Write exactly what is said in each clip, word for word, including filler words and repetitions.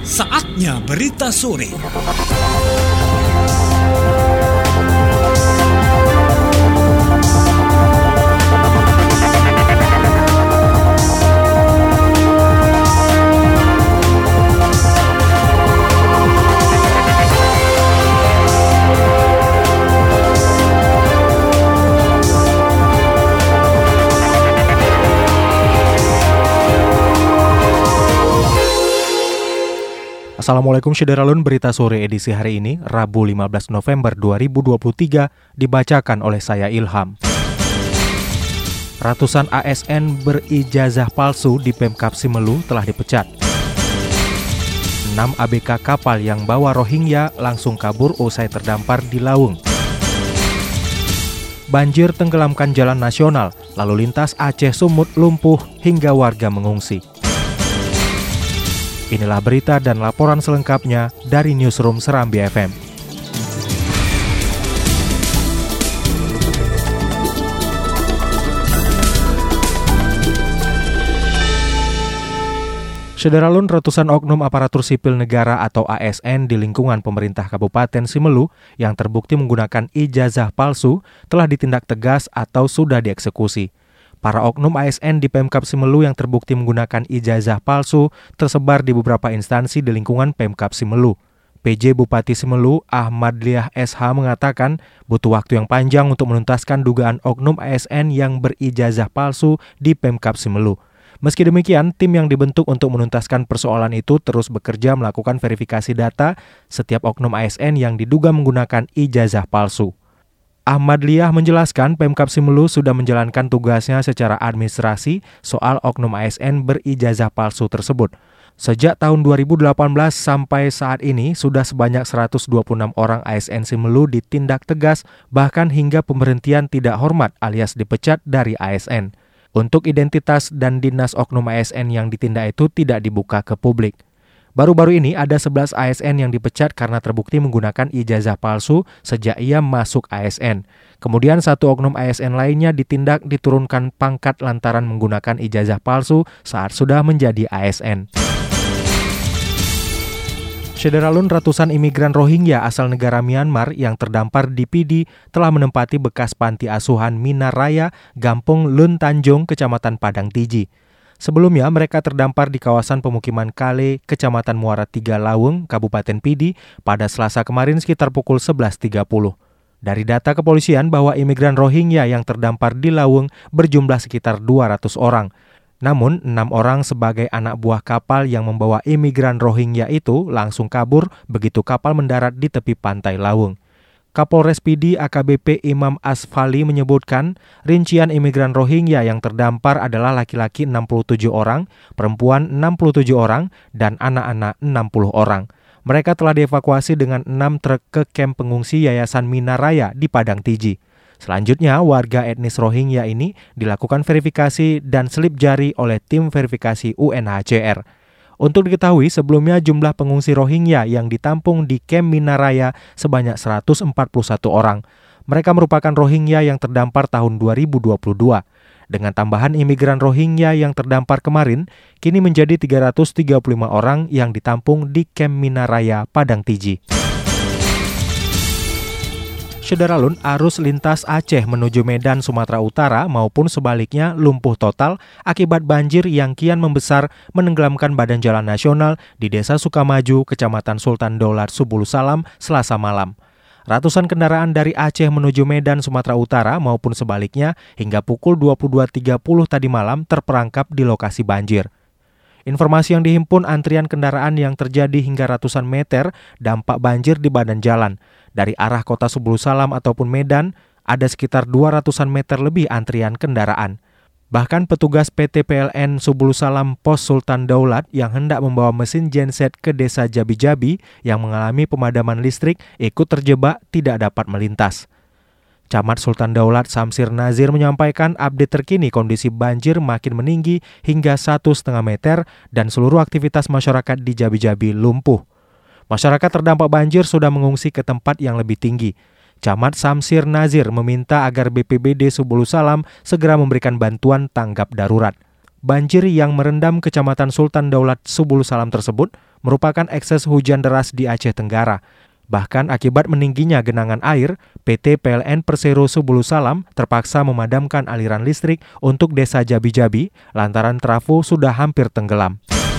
Saatnya berita sore. Assalamualaikum Syederalun, berita sore edisi hari ini, Rabu lima belas November dua ribu dua puluh tiga, dibacakan oleh saya Ilham. Ratusan A S N berijazah palsu di Pemkab Simelu telah dipecat. enam A B K kapal yang bawa Rohingya langsung kabur usai terdampar di Lawung. Banjir tenggelamkan jalan nasional, lalu lintas Aceh Sumut lumpuh hingga warga mengungsi. Inilah berita dan laporan selengkapnya dari Newsroom Serambi F M. Syederalun, ratusan oknum aparatur sipil negara atau A S N di lingkungan pemerintah Kabupaten Simelu yang terbukti menggunakan ijazah palsu telah ditindak tegas atau sudah dieksekusi. Para oknum A S N di Pemkab Simelu yang terbukti menggunakan ijazah palsu tersebar di beberapa instansi di lingkungan Pemkab Simelu. P J Bupati Simelu, Ahmadliah S H mengatakan butuh waktu yang panjang untuk menuntaskan dugaan oknum A S N yang berijazah palsu di Pemkab Simelu. Meski demikian, tim yang dibentuk untuk menuntaskan persoalan itu terus bekerja melakukan verifikasi data setiap oknum A S N yang diduga menggunakan ijazah palsu. Ahmadliah menjelaskan Pemkab Simelu sudah menjalankan tugasnya secara administrasi soal oknum A S N berijazah palsu tersebut. Sejak tahun dua ribu delapan belas sampai saat ini sudah sebanyak seratus dua puluh enam orang A S N Simelu ditindak tegas, bahkan hingga pemberhentian tidak hormat alias dipecat dari A S N. Untuk identitas dan dinas oknum A S N yang ditindak itu tidak dibuka ke publik. Baru-baru ini ada sebelas A S N yang dipecat karena terbukti menggunakan ijazah palsu sejak ia masuk A S N. Kemudian satu oknum A S N lainnya ditindak diturunkan pangkat lantaran menggunakan ijazah palsu saat sudah menjadi A S N. Syederalun, ratusan imigran Rohingya asal negara Myanmar yang terdampar di Pidi telah menempati bekas panti asuhan Minaraya, Gampung Lun Tanjung, Kecamatan Padang Tiji. Sebelumnya, mereka terdampar di kawasan pemukiman Kale, Kecamatan Muara Tiga Lawung, Kabupaten Pidi, pada Selasa kemarin sekitar pukul sebelas tiga puluh. Dari data kepolisian bahwa imigran Rohingya yang terdampar di Lawung berjumlah sekitar dua ratus orang. Namun, enam orang sebagai anak buah kapal yang membawa imigran Rohingya itu langsung kabur begitu kapal mendarat di tepi pantai Lawung. Kapolres Pidi A K B P Imam Asfali menyebutkan rincian imigran Rohingya yang terdampar adalah laki-laki enam puluh tujuh orang, perempuan enam puluh tujuh orang, dan anak-anak enam puluh orang. Mereka telah dievakuasi dengan enam truk ke kamp pengungsi Yayasan Minaraya di Padang Tiji. Selanjutnya, warga etnis Rohingya ini dilakukan verifikasi dan selip jari oleh tim verifikasi U N H C R. Untuk diketahui, sebelumnya jumlah pengungsi Rohingya yang ditampung di Kamp Minaraya sebanyak seratus empat puluh satu orang. Mereka merupakan Rohingya yang terdampar tahun dua ribu dua puluh dua. Dengan tambahan imigran Rohingya yang terdampar kemarin, kini menjadi tiga ratus tiga puluh lima orang yang ditampung di Kamp Minaraya, Padang Tiji. Syederalun, arus lintas Aceh menuju Medan, Sumatera Utara maupun sebaliknya lumpuh total akibat banjir yang kian membesar menenggelamkan badan jalan nasional di Desa Sukamaju, Kecamatan Sultan Daulat, Subulu Salam, Selasa malam. Ratusan kendaraan dari Aceh menuju Medan, Sumatera Utara maupun sebaliknya hingga pukul dua puluh dua tiga puluh tadi malam terperangkap di lokasi banjir. Informasi yang dihimpun, antrian kendaraan yang terjadi hingga ratusan meter dampak banjir di badan jalan. Dari arah kota Subulu Salam ataupun Medan, ada sekitar dua ratusan meter lebih antrian kendaraan. Bahkan petugas P T P L N Subulu Salam Pos Sultan Daulat yang hendak membawa mesin genset ke desa Jabi-Jabi yang mengalami pemadaman listrik ikut terjebak tidak dapat melintas. Camat Sultan Daulat Samsir Nazir menyampaikan update terkini kondisi banjir makin meninggi hingga satu koma lima meter dan seluruh aktivitas masyarakat di Jabi-Jabi lumpuh. Masyarakat terdampak banjir sudah mengungsi ke tempat yang lebih tinggi. Camat Samsir Nazir meminta agar B P B D Subulu Salam segera memberikan bantuan tanggap darurat. Banjir yang merendam Kecamatan Sultan Daulat Subulu Salam tersebut merupakan ekses hujan deras di Aceh Tenggara. Bahkan akibat meningginya genangan air, P T P L N Persero Sebulu Salam terpaksa memadamkan aliran listrik untuk desa Jabi-Jabi lantaran trafo sudah hampir tenggelam.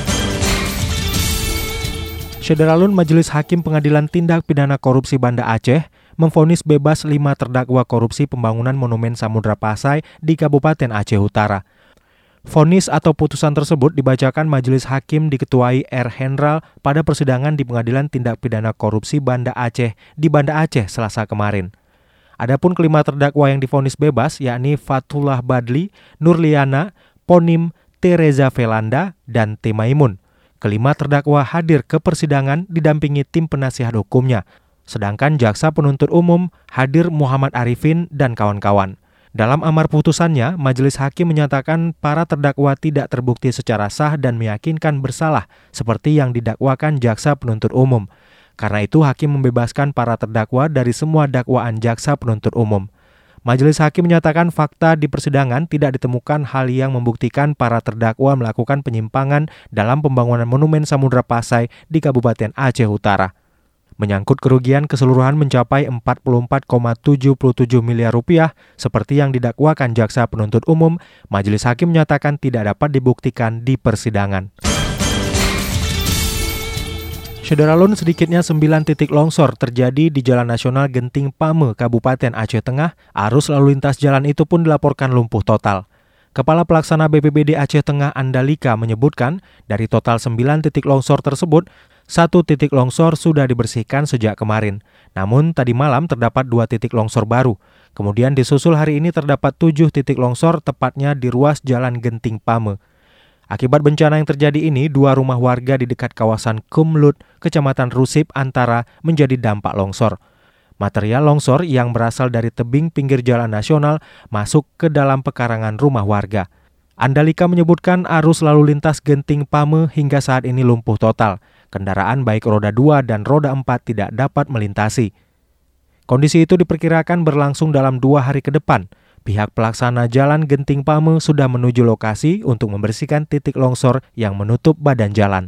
Syederalun Majelis Hakim Pengadilan Tindak Pidana Korupsi Banda Aceh memvonis bebas lima terdakwa korupsi pembangunan Monumen Samudra Pasai di Kabupaten Aceh Utara. Vonis atau putusan tersebut dibacakan Majelis Hakim diketuai R. Hendral pada persidangan di Pengadilan Tindak Pidana Korupsi Banda Aceh di Banda Aceh Selasa kemarin. Adapun kelima terdakwa yang divonis bebas yakni Fatullah Badli, Nurliana, Ponim, Tereza Velanda, dan T. Maimun. Kelima terdakwa hadir ke persidangan didampingi tim penasihat hukumnya, sedangkan jaksa penuntut umum hadir Muhammad Arifin dan kawan-kawan. Dalam amar putusannya, Majelis Hakim menyatakan para terdakwa tidak terbukti secara sah dan meyakinkan bersalah seperti yang didakwakan jaksa penuntut umum. Karena itu, Hakim membebaskan para terdakwa dari semua dakwaan jaksa penuntut umum. Majelis Hakim menyatakan fakta di persidangan tidak ditemukan hal yang membuktikan para terdakwa melakukan penyimpangan dalam pembangunan Monumen Samudra Pasai di Kabupaten Aceh Utara. Menyangkut kerugian keseluruhan mencapai empat puluh empat koma tujuh tujuh miliar rupiah seperti yang didakwakan jaksa penuntut umum, Majelis Hakim menyatakan tidak dapat dibuktikan di persidangan. Syederalun, sedikitnya sembilan titik longsor terjadi di Jalan Nasional Genting Pame, Kabupaten Aceh Tengah. Arus lalu lintas jalan itu pun dilaporkan lumpuh total. Kepala Pelaksana B P B D Aceh Tengah Andalika menyebutkan dari total sembilan titik longsor tersebut, satu titik longsor sudah dibersihkan sejak kemarin. Namun tadi malam terdapat dua titik longsor baru. Kemudian disusul hari ini terdapat tujuh titik longsor tepatnya di ruas Jalan Genting Pame. Akibat bencana yang terjadi ini, dua rumah warga di dekat kawasan Kumlut, Kecamatan Rusip Antara menjadi dampak longsor. Material longsor yang berasal dari tebing pinggir jalan nasional masuk ke dalam pekarangan rumah warga. Andalika menyebutkan arus lalu lintas Genting Pame hingga saat ini lumpuh total. Kendaraan baik roda dua dan roda empat tidak dapat melintasi. Kondisi itu diperkirakan berlangsung dalam dua hari ke depan. Pihak pelaksana jalan Genting Pame sudah menuju lokasi untuk membersihkan titik longsor yang menutup badan jalan.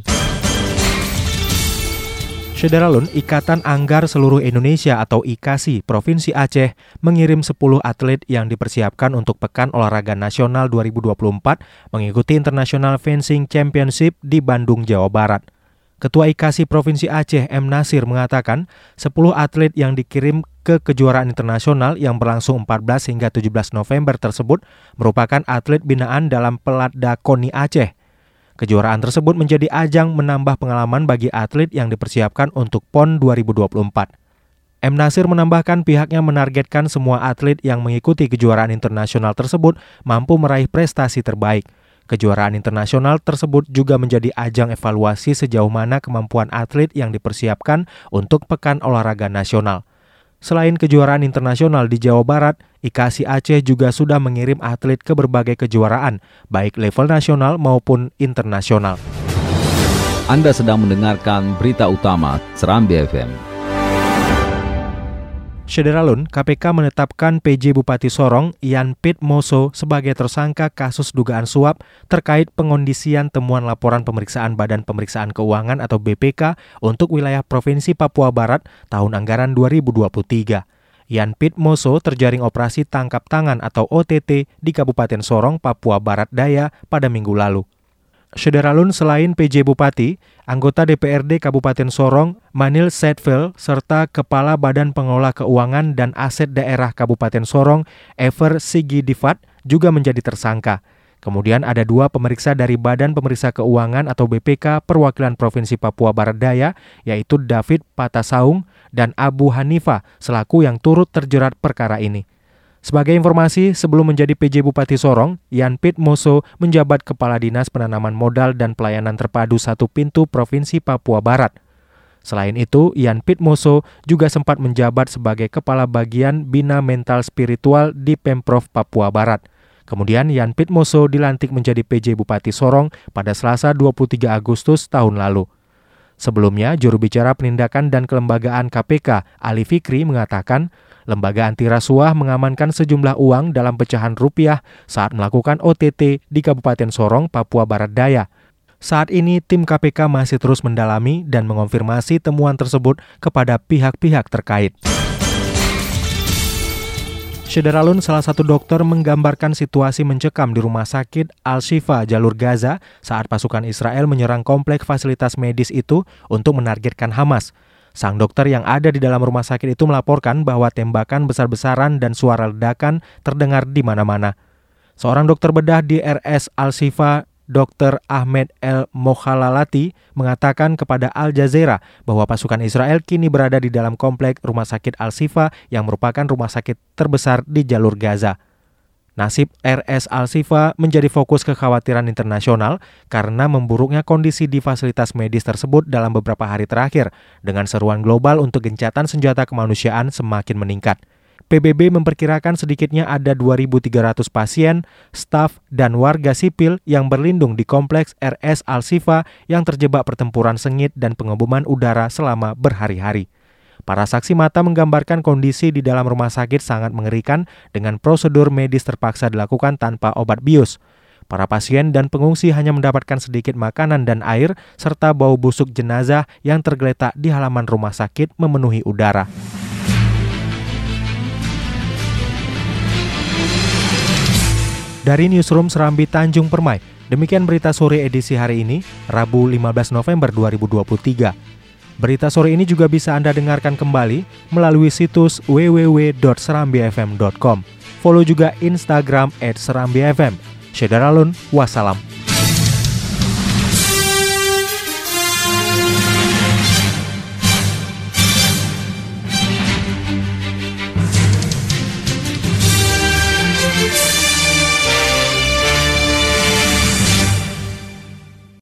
Syederalun, Ikatan Anggar Seluruh Indonesia atau I K A S I Provinsi Aceh mengirim sepuluh atlet yang dipersiapkan untuk Pekan Olahraga Nasional dua ribu dua puluh empat mengikuti International Fencing Championship di Bandung, Jawa Barat. Ketua I K A S I Provinsi Aceh M. Nasir mengatakan sepuluh atlet yang dikirim ke kejuaraan internasional yang berlangsung empat belas hingga tujuh belas November tersebut merupakan atlet binaan dalam Pelatda Koni Aceh. Kejuaraan tersebut menjadi ajang menambah pengalaman bagi atlet yang dipersiapkan untuk P O N dua ribu dua puluh empat. M. Nasir menambahkan pihaknya menargetkan semua atlet yang mengikuti kejuaraan internasional tersebut mampu meraih prestasi terbaik. Kejuaraan internasional tersebut juga menjadi ajang evaluasi sejauh mana kemampuan atlet yang dipersiapkan untuk Pekan Olahraga Nasional. Selain kejuaraan internasional di Jawa Barat, I K A S I Aceh juga sudah mengirim atlet ke berbagai kejuaraan, baik level nasional maupun internasional. Anda sedang mendengarkan berita utama Serambi F M. Syederalun, K P K menetapkan P J Bupati Sorong, Ian Pit Moso, sebagai tersangka kasus dugaan suap terkait pengondisian temuan laporan pemeriksaan Badan Pemeriksaan Keuangan atau B P K untuk wilayah Provinsi Papua Barat tahun anggaran dua ribu dua puluh tiga. Ian Pit Moso terjaring operasi tangkap tangan atau O T T di Kabupaten Sorong, Papua Barat Daya pada minggu lalu. Syederalun, selain P J Bupati, anggota D P R D Kabupaten Sorong, Manil Sedvel, serta Kepala Badan Pengelola Keuangan dan Aset Daerah Kabupaten Sorong, Ever Sigidifat, juga menjadi tersangka. Kemudian ada dua pemeriksa dari Badan Pemeriksa Keuangan atau B P K Perwakilan Provinsi Papua Barat Daya, yaitu David Patasaung dan Abu Hanifa, selaku yang turut terjerat perkara ini. Sebagai informasi, sebelum menjadi P J Bupati Sorong, Ian Pit Moso menjabat Kepala Dinas Penanaman Modal dan Pelayanan Terpadu Satu Pintu Provinsi Papua Barat. Selain itu, Ian Pit Moso juga sempat menjabat sebagai Kepala Bagian Bina Mental Spiritual di Pemprov Papua Barat. Kemudian Ian Pit Moso dilantik menjadi P J Bupati Sorong pada Selasa dua puluh tiga Agustus tahun lalu. Sebelumnya, juru bicara penindakan dan kelembagaan K P K, Ali Fikri, mengatakan lembaga anti rasuah mengamankan sejumlah uang dalam pecahan rupiah saat melakukan O T T di Kabupaten Sorong, Papua Barat Daya. Saat ini tim K P K masih terus mendalami dan mengonfirmasi temuan tersebut kepada pihak-pihak terkait. Syederalun, salah satu dokter menggambarkan situasi mencekam di Rumah Sakit Al-Shifa jalur Gaza saat pasukan Israel menyerang kompleks fasilitas medis itu untuk menargetkan Hamas. Sang dokter yang ada di dalam rumah sakit itu melaporkan bahwa tembakan besar-besaran dan suara ledakan terdengar di mana-mana. Seorang dokter bedah di R S Al-Shifa, dokter Ahmed El Mokhalalati, mengatakan kepada Al Jazeera bahwa pasukan Israel kini berada di dalam kompleks Rumah Sakit Al-Shifa yang merupakan rumah sakit terbesar di jalur Gaza. Nasib R S Al-Shifa menjadi fokus kekhawatiran internasional karena memburuknya kondisi di fasilitas medis tersebut dalam beberapa hari terakhir, dengan seruan global untuk gencatan senjata kemanusiaan semakin meningkat. P B B memperkirakan sedikitnya ada dua ribu tiga ratus pasien, staf, dan warga sipil yang berlindung di kompleks R S Al-Shifa yang terjebak pertempuran sengit dan pengeboman udara selama berhari-hari. Para saksi mata menggambarkan kondisi di dalam rumah sakit sangat mengerikan dengan prosedur medis terpaksa dilakukan tanpa obat bius. Para pasien dan pengungsi hanya mendapatkan sedikit makanan dan air serta bau busuk jenazah yang tergeletak di halaman rumah sakit memenuhi udara. Dari Newsroom Serambi Tanjung Permai, demikian berita sore edisi hari ini, Rabu lima belas November dua ribu dua puluh tiga. Berita sore ini juga bisa Anda dengarkan kembali melalui situs w w w dot serambi f m dot com. Follow juga Instagram at serambi f m. Syederalun, wassalam.